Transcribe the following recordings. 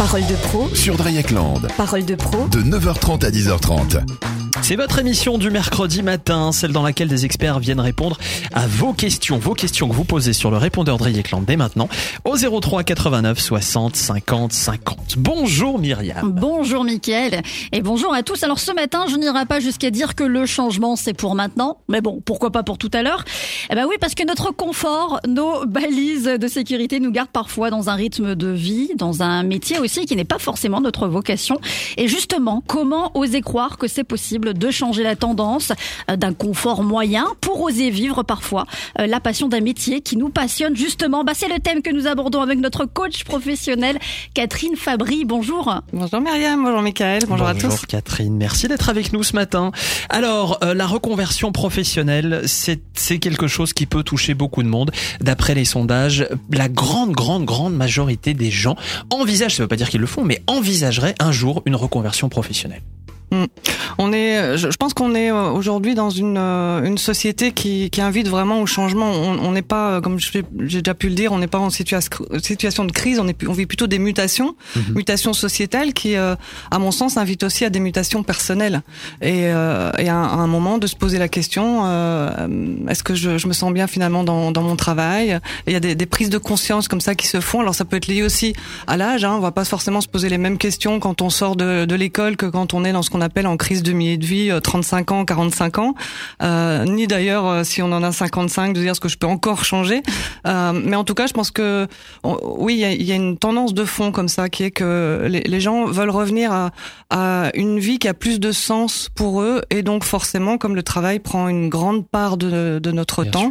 Parole de pro sur Dreieckland. Parole de pro De 9h30 à 10h30. C'est votre émission du mercredi matin, celle dans laquelle des experts viennent répondre à vos questions que vous posez sur le répondeur Dreieckland dès maintenant au 03 89 60 50 50. Bonjour Myriam. Bonjour Mickaël et bonjour à tous. Alors ce matin, je n'irai pas jusqu'à dire que le changement c'est pour maintenant, mais bon, pourquoi pas pour tout à l'heure. Eh ben oui, parce que notre confort, nos balises de sécurité nous gardent parfois dans un rythme de vie, dans un métier aussi qui n'est pas forcément notre vocation. Et justement, comment oser croire que c'est possible de changer la tendance d'un confort moyen pour oser vivre parfois la passion d'un métier qui nous passionne justement. C'est le thème que nous abordons avec notre coach professionnel Catherine Fabry. Bonjour. Bonjour Myriam, bonjour Mickaël, bonjour à tous. Bonjour Catherine, merci d'être avec nous ce matin. Alors, la reconversion professionnelle, c'est quelque chose qui peut toucher beaucoup de monde. D'après les sondages, la grande majorité des gens envisagent, ça ne veut pas dire qu'ils le font, mais envisageraient un jour une reconversion professionnelle. Je pense qu'on est aujourd'hui dans une société qui invite vraiment au changement. On n'est pas, comme j'ai déjà pu le dire, on n'est pas en situation de crise. On vit plutôt des mutations, mutations sociétales qui, à mon sens, invitent aussi à des mutations personnelles. Et à un moment de se poser la question est-ce que je me sens bien finalement dans mon travail? Il y a des prises de conscience comme ça qui se font. Alors ça peut être lié aussi à l'âge. On va pas forcément se poser les mêmes questions quand on sort de l'école que quand on est dans ce qu'on appelle en crise de milieu de vie, 35 ans, 45 ans, ni d'ailleurs si on en a 55 de dire ce que je peux encore changer. Mais en tout cas, je pense que oui, il y a une tendance de fond comme ça qui est que les gens veulent revenir à une vie qui a plus de sens pour eux et donc forcément, comme le travail prend une grande part de notre temps,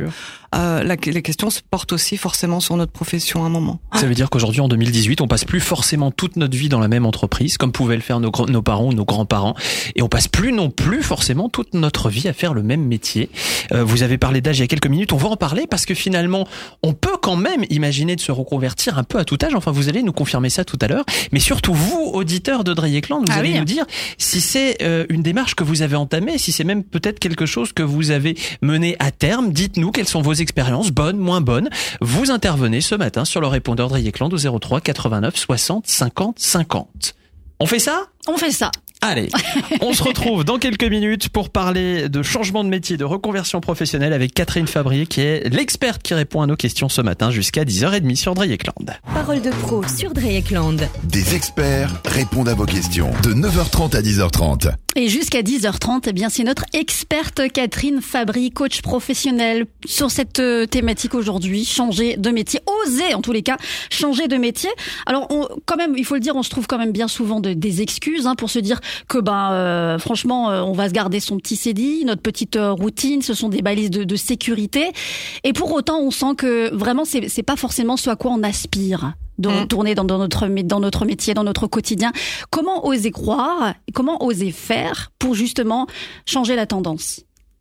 les questions se portent aussi forcément sur notre profession à un moment. Ça veut dire qu'aujourd'hui, en 2018, on passe plus forcément toute notre vie dans la même entreprise, comme pouvaient le faire nos parents ou nos grands-parents, et on passe plus non plus forcément toute notre vie à faire le même métier. Vous avez parlé d'âge il y a quelques minutes, on va en parler parce que finalement, on peut quand même imaginer de se reconvertir un peu à tout âge. Enfin, vous allez nous confirmer ça tout à l'heure, mais surtout vous, auditeurs de Dreieckland, vous allez nous dire si c'est une démarche que vous avez entamée, si c'est même peut-être quelque chose que vous avez mené à terme. Dites-nous quelles sont vos expériences, bonnes, moins bonnes. Vous intervenez ce matin sur le répondeur Dreieckland au 03 89 60 50 50. On fait ça ? On fait ça. Allez, on se retrouve dans quelques minutes pour parler de changement de métier, de reconversion professionnelle avec Catherine Fabry, qui est l'experte qui répond à nos questions ce matin jusqu'à 10h30 sur Dreieckland. Parole de pro sur Dreieckland. Des experts répondent à vos questions de 9h30 à 10h30. Et jusqu'à 10h30, c'est notre experte Catherine Fabry, coach professionnel, sur cette thématique aujourd'hui, changer de métier, oser en tous les cas changer de métier. Alors quand même, il faut le dire, on se trouve quand même bien souvent des excuses pour se dire que franchement on va se garder son petit CDI, notre petite routine, ce sont des balises de sécurité, et pour autant on sent que vraiment c'est pas forcément ce à quoi on aspire de retourner dans notre métier, dans notre quotidien. Comment oser croire, comment oser faire pour justement changer la tendance?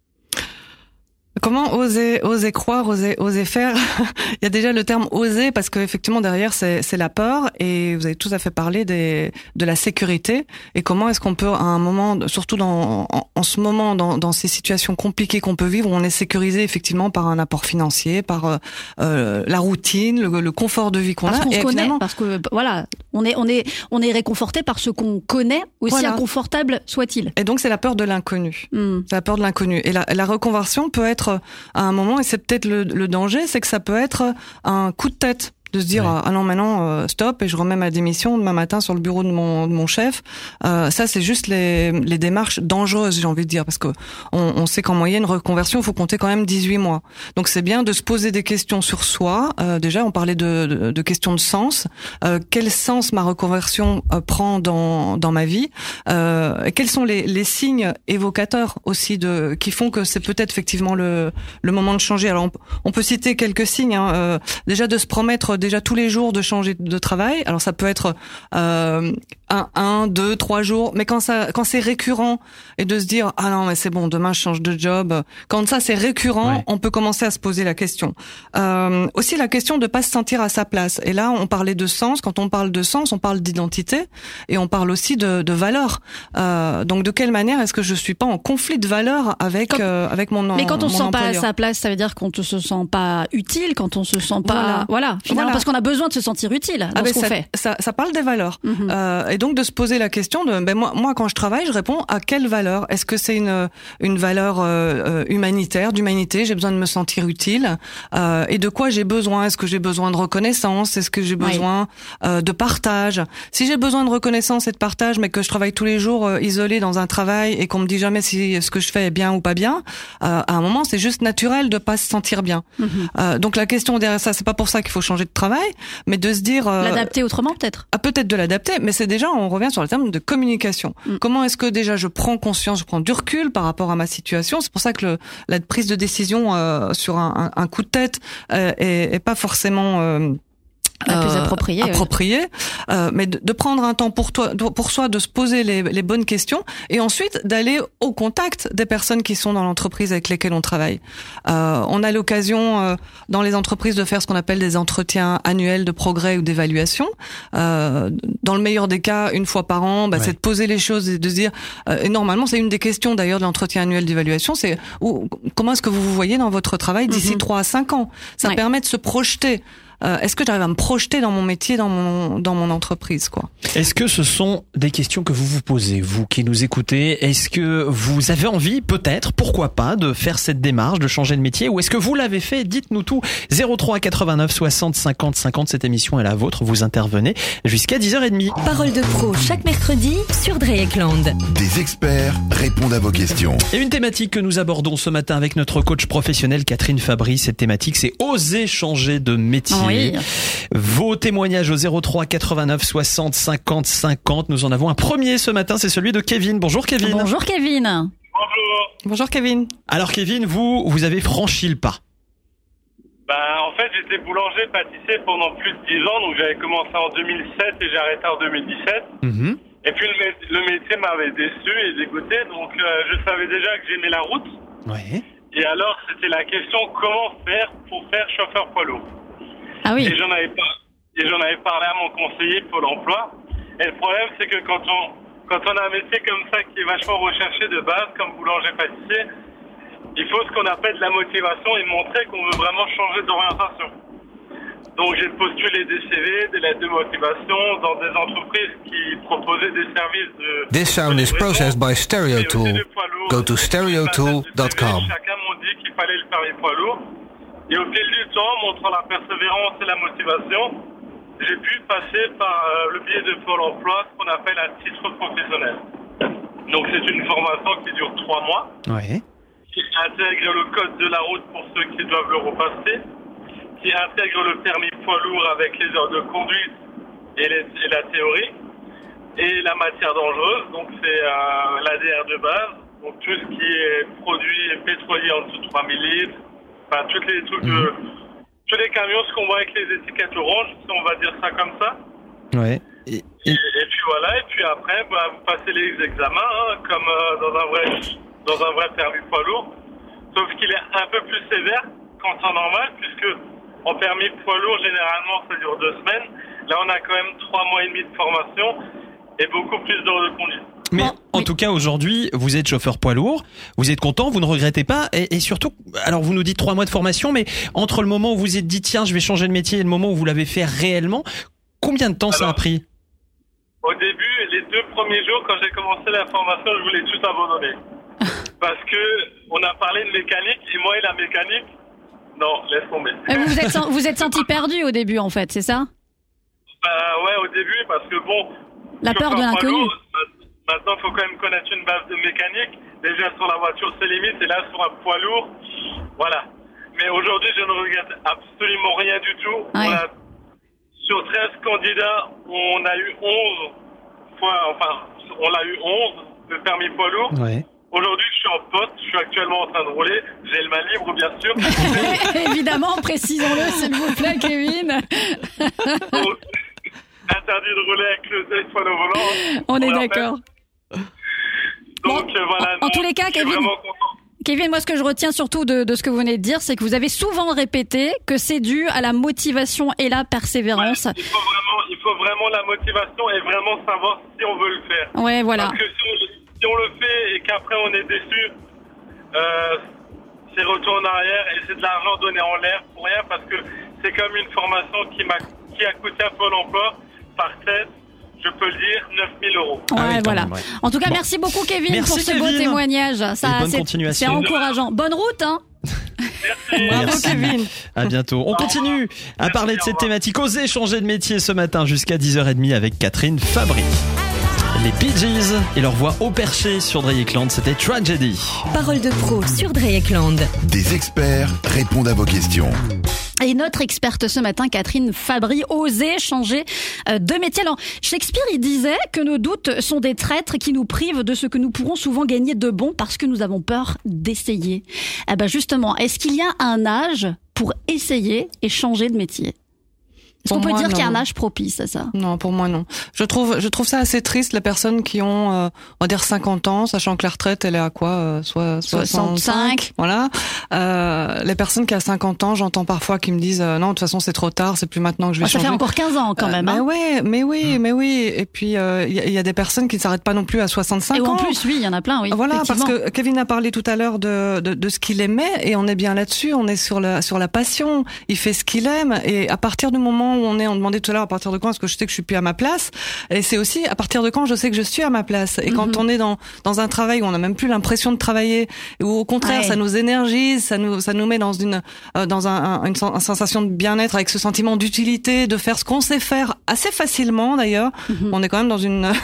Comment oser croire, oser faire? Il y a déjà le terme oser parce que effectivement derrière c'est la peur, et vous avez tout à fait parlé de la sécurité et comment est-ce qu'on peut à un moment, surtout en ce moment dans ces situations compliquées qu'on peut vivre, où on est sécurisé effectivement par un apport financier, par la routine, le confort de vie qu'on a. Parce qu'on se connaît, parce que voilà, on est réconforté par ce qu'on connaît, aussi inconfortable soit-il. Et donc c'est la peur de l'inconnu. C'est la peur de l'inconnu. Et la reconversion peut être à un moment, et c'est peut-être le danger, c'est que ça peut être un coup de tête. De se dire ah non maintenant stop, et je remets ma démission demain matin sur le bureau de mon chef. Ça c'est juste les démarches dangereuses, j'ai envie de dire, parce que on sait qu'en moyenne reconversion il faut compter quand même 18 mois. Donc c'est bien de se poser des questions sur soi. Déjà on parlait de questions de sens. Quel sens ma reconversion prend dans ma vie? Quels sont les signes évocateurs aussi qui font que c'est peut-être effectivement le moment de changer. Alors on peut citer quelques signes. Déjà de se promettre déjà tous les jours de changer de travail. Alors ça peut être 1, 2, 3 jours, mais quand c'est récurrent, et de se dire ah non mais c'est bon, demain je change de job. Quand ça c'est récurrent, on peut commencer à se poser la question. Aussi la question de pas se sentir à sa place. Et là on parlait de sens. Quand on parle de sens, on parle d'identité, et on parle aussi de valeur. Donc de quelle manière est-ce que je suis pas en conflit de valeur avec mon employeur? Mais quand on se sent pas à sa place, ça veut dire qu'on ne se sent pas utile, quand on se sent pas finalement. parce qu'on a besoin de se sentir utile dans ce qu'on fait. Ça parle des valeurs. Et donc de se poser la question de moi quand je travaille, je réponds à quelle valeur? Est-ce que c'est une valeur humanitaire, d'humanité? J'ai besoin de me sentir utile. Et de quoi j'ai besoin? Est-ce que j'ai besoin de reconnaissance? Est-ce que j'ai besoin de partage? Si j'ai besoin de reconnaissance et de partage, mais que je travaille tous les jours isolé dans un travail et qu'on me dit jamais si ce que je fais est bien ou pas bien, à un moment c'est juste naturel de pas se sentir bien. Donc la question derrière ça, c'est pas pour ça qu'il faut changer de travail, mais de se dire l'adapter autrement peut-être. Peut-être de l'adapter, mais c'est déjà, on revient sur le terme de communication. Comment est-ce que déjà je prends conscience, je prends du recul par rapport à ma situation? C'est pour ça que la prise de décision sur un coup de tête est pas forcément la plus appropriée. Mais de prendre un temps pour soi, de se poser les bonnes questions et ensuite d'aller au contact des personnes qui sont dans l'entreprise avec lesquelles on travaille. On a l'occasion dans les entreprises de faire ce qu'on appelle des entretiens annuels de progrès ou d'évaluation. Dans le meilleur des cas, une fois par an, c'est de poser les choses et de se dire, et normalement c'est une des questions d'ailleurs de l'entretien annuel d'évaluation, c'est comment est-ce que vous vous voyez dans votre travail d'ici 3 à 5 ans? Ça permet de se projeter. Est-ce que j'arrive à me projeter dans mon métier, dans mon entreprise, quoi? Est-ce que ce sont des questions que vous vous posez, vous qui nous écoutez? Est-ce que vous avez envie, peut-être, pourquoi pas, de faire cette démarche, de changer de métier? Ou est-ce que vous l'avez fait? Dites-nous tout. 03 89 60 50 50, cette émission est la vôtre. Vous intervenez jusqu'à 10h30. Parole de pro chaque mercredi sur Dreyeckland. Des experts répondent à vos questions. Et une thématique que nous abordons ce matin avec notre coach professionnel Catherine Fabry. Cette thématique, c'est oser changer de métier. Oui. Vos témoignages au 03 89 60 50 50. Nous en avons un premier ce matin, c'est celui de Kevin. Bonjour Kevin. Bonjour Kevin. Bonjour Kevin. Alors Kevin, vous avez franchi le pas. En fait, j'étais boulanger pâtissier pendant plus de 10 ans, donc j'avais commencé en 2007 et j'ai arrêté en 2017. Et puis le métier m'avait déçu et dégoûté, donc je savais déjà que j'aimais la route. Ouais. Et alors, c'était la question, comment faire pour faire chauffeur poids lourd? Ah oui. Et j'en avais parlé à mon conseiller Pôle emploi. Et le problème, c'est que quand on a un métier comme ça qui est vachement recherché de base, comme boulanger-pâtissier, il faut ce qu'on appelle de la motivation et montrer qu'on veut vraiment changer d'orientation. Donc j'ai postulé des CV, des lettres de motivation dans des entreprises qui proposaient des services de... This sound is processed by StereoTool. Go to stereotool.com. Chacun m'a dit qu'il fallait le permis poids lourd. Et au fil du temps, montrant la persévérance et la motivation, j'ai pu passer par le biais de Pôle emploi, ce qu'on appelle un titre professionnel. Donc c'est une formation qui dure 3 mois, qui intègre le code de la route pour ceux qui doivent le repasser, qui intègre le permis poids lourd avec les heures de conduite et la théorie, et la matière dangereuse, donc c'est l'ADR de base, donc tout ce qui est produit pétrolier en dessous de 3000 litres, enfin tous les trucs tous les camions, ce qu'on voit avec les étiquettes oranges, si on va dire ça comme ça. Ouais. Et puis voilà, et puis après, vous passez les examens, comme dans un vrai permis poids lourd, sauf qu'il est un peu plus sévère qu'en temps normal, puisque en permis poids lourd, généralement, ça dure 2 semaines. Là, on a quand même 3 mois et demi de formation et beaucoup plus d'heures de conduite. Mais en tout cas, aujourd'hui, vous êtes chauffeur poids lourd, vous êtes content, vous ne regrettez pas, et surtout, alors vous nous dites 3 mois de formation, mais entre le moment où vous êtes dit, tiens, je vais changer de métier, et le moment où vous l'avez fait réellement, combien de temps ça a pris? Au début, les 2 premiers jours, quand j'ai commencé la formation, je voulais tout abandonner. Parce que on a parlé de mécanique, et moi et la mécanique, non, laisse tomber. Et vous êtes senti perdu au début, en fait, c'est ça? Ouais, au début, parce que bon... La peur de l'inconnu. Maintenant, il faut quand même connaître une base de mécanique. Déjà, sur la voiture, c'est limite. Et là, sur un poids lourd, voilà. Mais aujourd'hui, je ne regrette absolument rien du tout. Ouais. Sur 13 candidats, on a eu 11 fois... Enfin, on l'a eu 11, le permis poids lourd. Ouais. Aujourd'hui, je suis en poste. Je suis actuellement en train de rouler. J'ai le main libre, bien sûr. Évidemment, précisons-le, s'il vous plaît, Kevin. Interdit de rouler avec le téléphone au volant. On est d'accord. Donc voilà. En tous les cas, Kevin, moi ce que je retiens surtout de ce que vous venez de dire, c'est que vous avez souvent répété que c'est dû à la motivation et la persévérance. Ouais, il faut vraiment la motivation et vraiment savoir si on veut le faire. Ouais, voilà. Parce que si on le fait et qu'après on est déçu, c'est retour en arrière et c'est de l'argent donné en l'air pour rien, parce que c'est comme une formation qui a coûté à Pôle emploi par tête, je peux le dire, 9 000 €. Ouais, Ah oui, voilà. même, ouais. En tout cas, merci beaucoup Kevin Merci, pour ce beau Kevin. témoignage. bonne continuation. C'est encourageant. Bonne route, hein. Merci. Bravo Merci. Kevin. À bientôt. On continue à parler de cette thématique. Osez changer de métier ce matin jusqu'à 10h30 avec Catherine Fabry. Les Bee Gees et leur voix au perché sur Dreyeckland, c'était Tragedy. Parole de pro sur Dreyeckland. Des experts répondent à vos questions. Et notre experte ce matin, Catherine Fabry, osait changer de métier. Alors, Shakespeare, il disait que nos doutes sont des traîtres qui nous privent de ce que nous pourrons souvent gagner de bon parce que nous avons peur d'essayer. Eh ben justement, est-ce qu'il y a un âge pour essayer et changer de métier ? Est-ce qu'on peut dire qu'il y a un âge propice à ça ? Non, pour moi non. Je trouve ça assez triste les personnes qui ont on va dire 50 ans, sachant que la retraite elle est à quoi, soit 65. Voilà. Les personnes qui ont 50 ans, j'entends parfois qui me disent non, de toute façon c'est trop tard, c'est plus maintenant que je vais changer. Ça fait encore 15 ans quand même. Mais oui. Et puis il y a des personnes qui ne s'arrêtent pas non plus à 65 ans. Et en plus, oui, il y en a plein, oui. Voilà, parce que Kevin a parlé tout à l'heure de ce qu'il aimait et on est bien là-dessus. On est sur la passion. Il fait ce qu'il aime et à partir du moment où on demandait tout à l'heure à partir de quand est-ce que je sais que je suis plus à ma place, et c'est aussi à partir de quand je sais que je suis à ma place. Et quand on est dans un travail où on n'a même plus l'impression de travailler, ou au contraire ça nous énergise, ça nous met dans une sensation de bien-être avec ce sentiment d'utilité, de faire ce qu'on sait faire assez facilement d'ailleurs. On est quand même dans une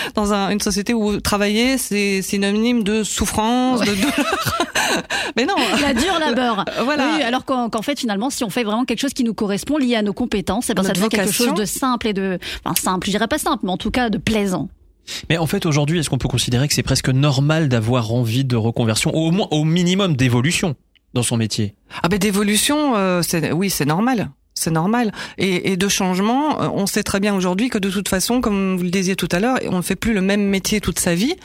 société où travailler c'est synonyme de souffrance, de douleur. Mais non, la dure labeur. Voilà. Oui, alors qu'en fait finalement si on fait vraiment quelque chose qui nous correspond lié à nos compétences, ça devient quelque chose de simple et simple, je dirais pas simple, mais en tout cas de plaisant. Mais en fait aujourd'hui, est-ce qu'on peut considérer que c'est presque normal d'avoir envie de reconversion, au minimum d'évolution dans son métier ? Ah ben d'évolution, c'est normal. C'est normal. Et de changement, on sait très bien aujourd'hui que de toute façon, comme vous le disiez tout à l'heure, on ne fait plus le même métier toute sa vie.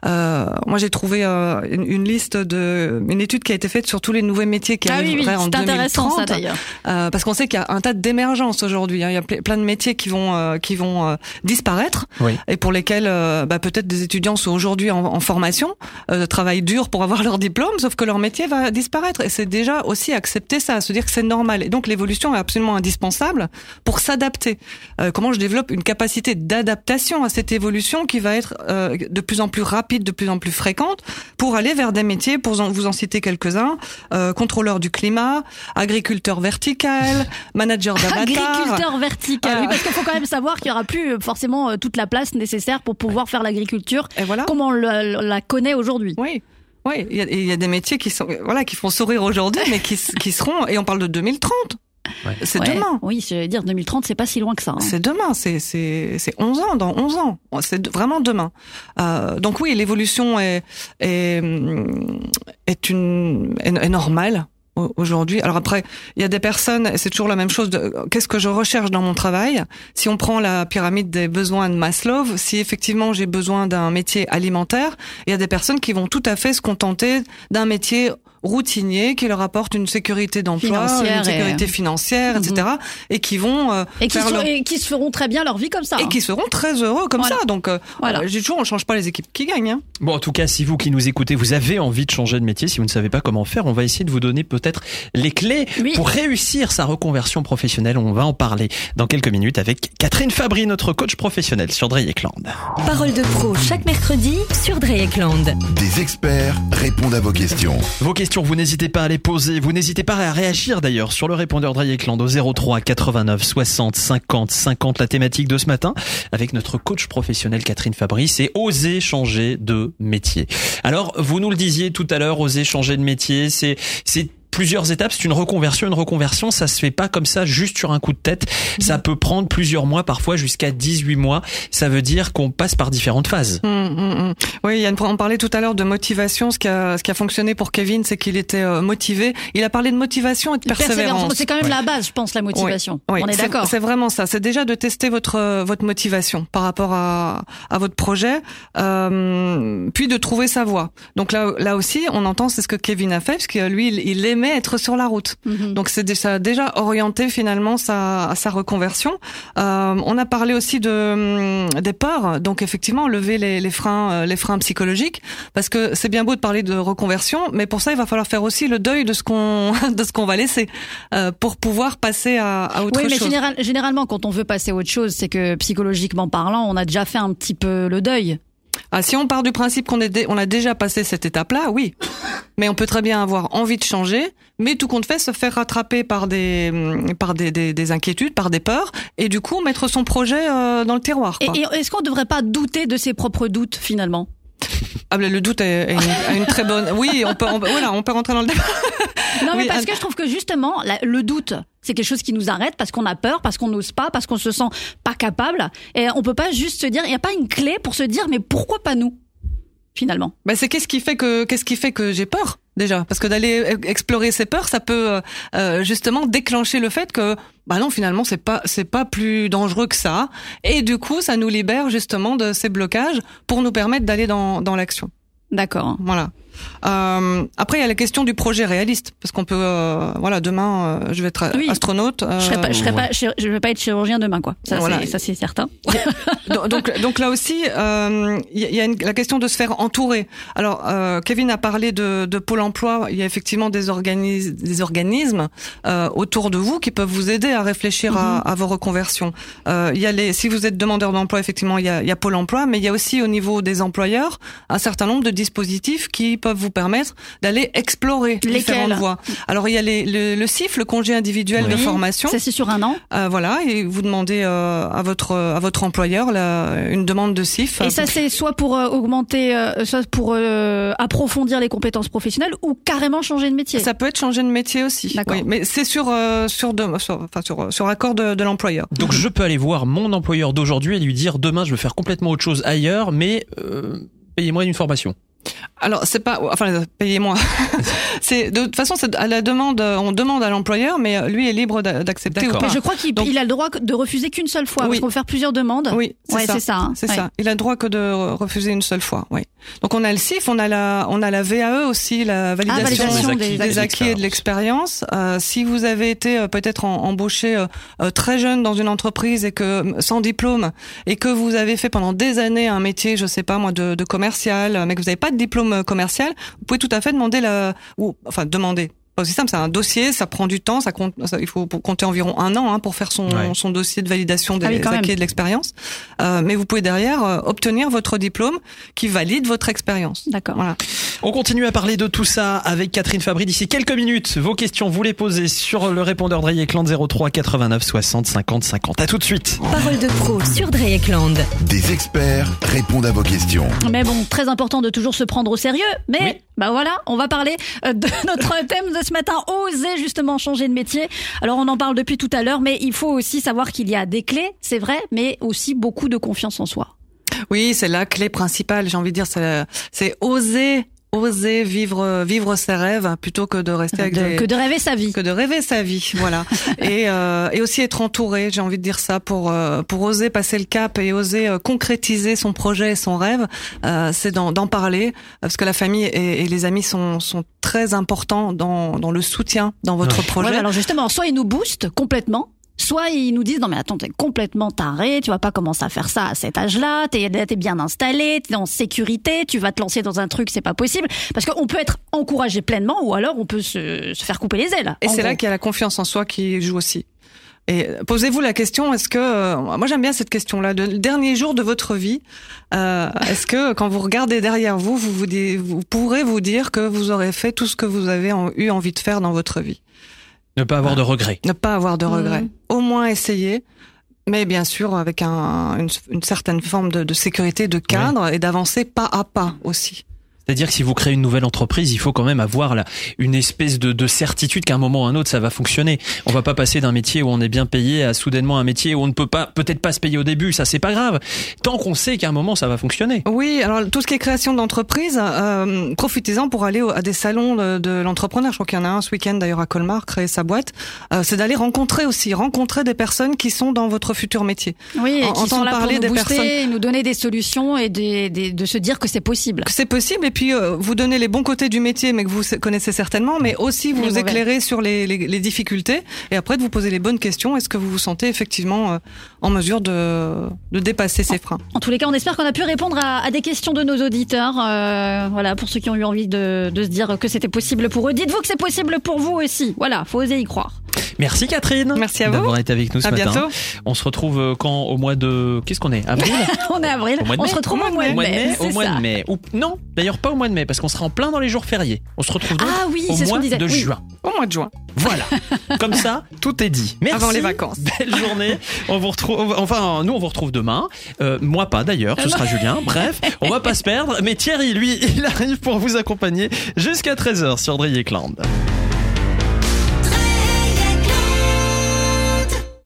Moi, j'ai trouvé une étude qui a été faite sur tous les nouveaux métiers qui arriveraient en 2030. C'est intéressant ça d'ailleurs. Parce qu'on sait qu'il y a un tas d'émergences aujourd'hui. Hein. Il y a plein de métiers qui vont disparaître et pour lesquels peut-être des étudiants sont aujourd'hui en formation, travaillent dur pour avoir leur diplôme, sauf que leur métier va disparaître. Et c'est déjà aussi accepter ça, se dire que c'est normal. Et donc l'évolution est absolument indispensable pour s'adapter. Comment je développe une capacité d'adaptation à cette évolution qui va être de plus en plus rapide, de plus en plus fréquente, pour aller vers des métiers, pour vous en citer quelques-uns, contrôleur du climat, agriculteur vertical, manager d'avatar. Agriculteur vertical, oui, parce qu'il faut quand même savoir qu'il y aura plus forcément toute la place nécessaire pour pouvoir faire l'agriculture comme on la connaît aujourd'hui. Oui, il y a des métiers qui font sourire aujourd'hui, mais qui seront, et on parle de 2030. C'est demain. Oui, je veux dire 2030, c'est pas si loin que ça. Hein. C'est demain, c'est 11 ans, dans 11 ans. C'est vraiment demain. Donc oui, l'évolution est normale aujourd'hui. Alors après, il y a des personnes, c'est toujours la même chose, qu'est-ce que je recherche dans mon travail? Si on prend la pyramide des besoins de Maslow, si effectivement j'ai besoin d'un métier alimentaire, il y a des personnes qui vont tout à fait se contenter d'un métier routinier qui leur apporte une sécurité d'emploi, une sécurité financière, etc. Et qui vont et qui se feront très bien leur vie comme ça. Et qui seront très heureux comme ça. Donc j'ai toujours, on change pas les équipes qui gagnent. Hein. Bon, en tout cas, si vous qui nous écoutez, vous avez envie de changer de métier, si vous ne savez pas comment faire, on va essayer de vous donner peut-être les clés pour réussir sa reconversion professionnelle. On va en parler dans quelques minutes avec Catherine Fabry, notre coach professionnel sur Dreyeckland. Parole de pro chaque mercredi sur Dreyeckland. Des experts répondent à vos questions. Vos questions, vous n'hésitez pas à les poser, vous n'hésitez pas à réagir d'ailleurs sur le répondeur Dreyeckland au 03 89 60 50 50. La thématique de ce matin avec notre coach professionnel Catherine Fabry, c'est oser changer de métier. Alors, vous nous le disiez tout à l'heure, oser changer de métier, c'est plusieurs étapes, c'est une reconversion. Une reconversion, ça se fait pas comme ça, juste sur un coup de tête. Ça peut prendre plusieurs mois, parfois jusqu'à 18 mois. Ça veut dire qu'on passe par différentes phases. Oui, Yann, on parlait tout à l'heure de motivation. Ce qui a fonctionné pour Kevin, c'est qu'il était motivé. Il a parlé de motivation et de persévérance. C'est quand même la base, je pense, la motivation. Oui, on est d'accord. C'est vraiment ça. C'est déjà de tester votre motivation par rapport à votre projet, puis de trouver sa voie. Donc là aussi, on entend, c'est ce que Kevin a fait, parce que lui, il aimait guillemets être sur la route. Donc c'est déjà orienté finalement sa reconversion. On a parlé aussi des peurs, donc effectivement lever les freins psychologiques, parce que c'est bien beau de parler de reconversion, mais pour ça il va falloir faire aussi le deuil de ce qu'on va laisser pour pouvoir passer à autre chose. Oui, mais généralement quand on veut passer à autre chose, c'est que psychologiquement parlant, on a déjà fait un petit peu le deuil. Si on part du principe qu'on a déjà passé cette étape-là, oui. Mais on peut très bien avoir envie de changer, mais tout compte fait se faire rattraper par des inquiétudes, par des peurs, et du coup mettre son projet dans le tiroir, quoi. Et est-ce qu'on ne devrait pas douter de ses propres doutes finalement? Le doute est une très bonne. Oui, on peut rentrer dans le débat. Non, mais parce que je trouve que justement, le doute, c'est quelque chose qui nous arrête parce qu'on a peur, parce qu'on n'ose pas, parce qu'on se sent pas capable. Et on peut pas juste se dire, il n'y a pas une clé pour se dire, mais pourquoi pas nous, finalement? C'est qu'est-ce qui fait que j'ai peur? Déjà, parce que d'aller explorer ses peurs, ça peut justement déclencher le fait que non, finalement c'est pas plus dangereux que ça, et du coup ça nous libère justement de ces blocages pour nous permettre d'aller dans l'action. D'accord. Voilà. Après il y a la question du projet réaliste, parce qu'on peut demain je vais être astronaute. Je vais pas être chirurgien demain, quoi. Ça c'est certain. donc là aussi il y a la question de se faire entourer. Alors Kevin a parlé de Pôle emploi. Il y a effectivement des organismes autour de vous qui peuvent vous aider à réfléchir à vos reconversions. Si vous êtes demandeur d'emploi, effectivement il y a Pôle emploi, mais il y a aussi au niveau des employeurs un certain nombre de dispositifs qui peuvent vous permettre d'aller explorer différentes voies. Alors il y a le CIF, le congé individuel de formation. Ça c'est sur un an. Et vous demandez à votre employeur une demande de CIF. Et ça c'est soit pour augmenter, soit pour approfondir les compétences professionnelles, ou carrément changer de métier. Ça peut être changer de métier aussi. D'accord. Oui, mais c'est sur accord de l'employeur. Donc je peux aller voir mon employeur d'aujourd'hui et lui dire demain je veux faire complètement autre chose ailleurs, mais payez-moi une formation. Alors c'est pas, payez-moi. C'est de toute façon c'est à la demande, on demande à l'employeur, mais lui est libre d'accepter ou pas. Mais je crois qu'il a le droit de refuser qu'une seule fois. Parce qu'on peut faire plusieurs demandes. Oui, c'est ça. C'est ça. Il a le droit que de refuser une seule fois. Oui. Donc on a le CIF, on a la VAE aussi, la validation des acquis et de l'expérience. Si vous avez été peut-être embauché très jeune dans une entreprise et que sans diplôme, et que vous avez fait pendant des années un métier, je sais pas moi, de commercial, mais que vous n'avez pas de diplôme commercial, vous pouvez tout à fait demander demander. Pas aussi simple, c'est un dossier, ça prend du temps, il faut compter environ 1 an pour faire son dossier de validation des acquis et de l'expérience. Mais vous pouvez derrière obtenir votre diplôme qui valide votre expérience. D'accord. Voilà. On continue à parler de tout ça avec Catherine Fabry d'ici quelques minutes. Vos questions, vous les posez sur le répondeur Drey Eklund 03 89 60 50 50. À tout de suite. Parole de pro sur Drey Eklund. Des experts répondent à vos questions. Mais bon, très important de toujours se prendre au sérieux. Mais on va parler de notre thème de ce matin, oser justement changer de métier. Alors on en parle depuis tout à l'heure, mais il faut aussi savoir qu'il y a des clés, c'est vrai, mais aussi beaucoup de confiance en soi. Oui, c'est la clé principale, j'ai envie de dire, c'est oser vivre ses rêves plutôt que de rester que de rêver sa vie. Que de rêver sa vie, voilà. et aussi être entouré, j'ai envie de dire ça, pour oser passer le cap et oser concrétiser son projet et son rêve, c'est d'en parler, parce que la famille et les amis sont très importants dans le soutien dans votre projet. Ouais, alors justement, soit ils nous boostent complètement, soit ils nous disent non mais attends, t'es complètement taré, tu vas pas commencer à faire ça à cet âge-là, t'es bien installé, t'es en sécurité, tu vas te lancer dans un truc, c'est pas possible, parce qu'on peut être encouragé pleinement ou alors on peut se faire couper les ailes. Et c'est là qu'il y a la confiance en soi qui joue aussi. Et posez-vous la question, est-ce que moi j'aime bien cette question-là, le dernier jour de votre vie, est-ce que quand vous regardez derrière vous pourrez vous dire que vous aurez fait tout ce que vous avez eu envie de faire dans votre vie? Ne pas avoir de regrets. Ne pas avoir de regrets. Au moins essayer, mais bien sûr avec une certaine forme de sécurité, de cadre, et d'avancer pas à pas aussi. C'est-à-dire que si vous créez une nouvelle entreprise, il faut quand même avoir une espèce de certitude qu'à un moment ou à un autre, ça va fonctionner. On va pas passer d'un métier où on est bien payé à soudainement un métier où on ne peut peut-être pas se payer au début. Ça, c'est pas grave. Tant qu'on sait qu'à un moment, ça va fonctionner. Oui, alors tout ce qui est création d'entreprise, profitez-en pour aller à des salons de l'entrepreneur. Je crois qu'il y en a un ce week-end d'ailleurs à Colmar, créer sa boîte. C'est d'aller rencontrer des personnes qui sont dans votre futur métier. Oui, et qui sont là pour nous booster, nous donner des solutions et de se dire que c'est possible. Que c'est possible. puis vous donnez les bons côtés du métier, mais que vous connaissez certainement, mais aussi vous éclairez sur les difficultés, et après de vous poser les bonnes questions. Est-ce que vous vous sentez effectivement en mesure de dépasser ces freins? En tous les cas, on espère qu'on a pu répondre à des questions de nos auditeurs. Voilà, pour ceux qui ont eu envie de se dire que c'était possible pour eux, dites-vous que c'est possible pour vous aussi. Voilà, faut oser y croire. Merci Catherine. Merci à vous d'avoir été avec nous ce matin. Bientôt. On se retrouve quand au mois de... Qu'est-ce qu'on est? Avril? On est avril. On se retrouve au mois de mai. Au mois de mai. Ou non, d'ailleurs pas au mois de mai parce qu'on sera en plein dans les jours fériés. On se retrouve donc au mois de juin. Au mois de juin. Voilà. Comme ça, tout est dit. Merci. Avant les vacances. Belle journée. On vous retrouve. Enfin, nous on vous retrouve demain. Moi pas d'ailleurs. Ce sera Julien. Bref, on va pas se perdre. Mais Thierry, lui, il arrive pour vous accompagner jusqu'à 13h sur Drake Land.